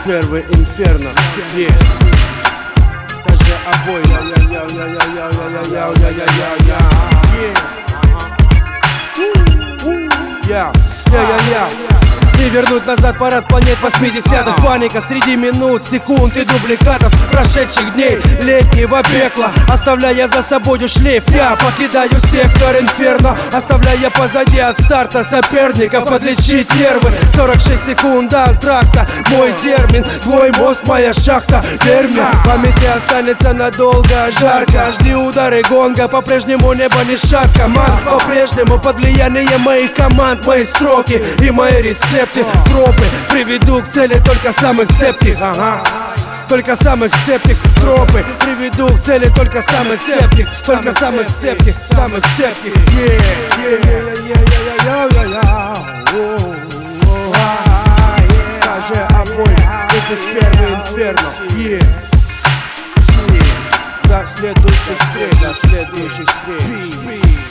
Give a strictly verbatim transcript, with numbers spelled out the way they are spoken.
Первый инферно. Yeah. Даже обои. Я, я, я, я. И вернуть назад парад планет восьмидесятых. Паника среди минут, секунд и дубликатов прошедших дней летнего пекла, оставляя за собой шлейф. Я покидаю сектор инферно, оставляя позади от старта соперника подлечить нервы. Сорок шесть секунд до антракта, мой термин, твой мозг, моя шахта. Термин в памяти останется надолго. Жарко, жди удары гонга, по-прежнему небо не шаг команд. По-прежнему под влиянием моих команд, мои строки и мои рецепты. Тропы приведу к цели только самых цепких. Ага. Только самых цепких. Тропы приведу к цели только самых цепких. Только самых цепких, самых цепких. Даже обои, выпуск первый инферно. До следующих встреч, до следующих встреч.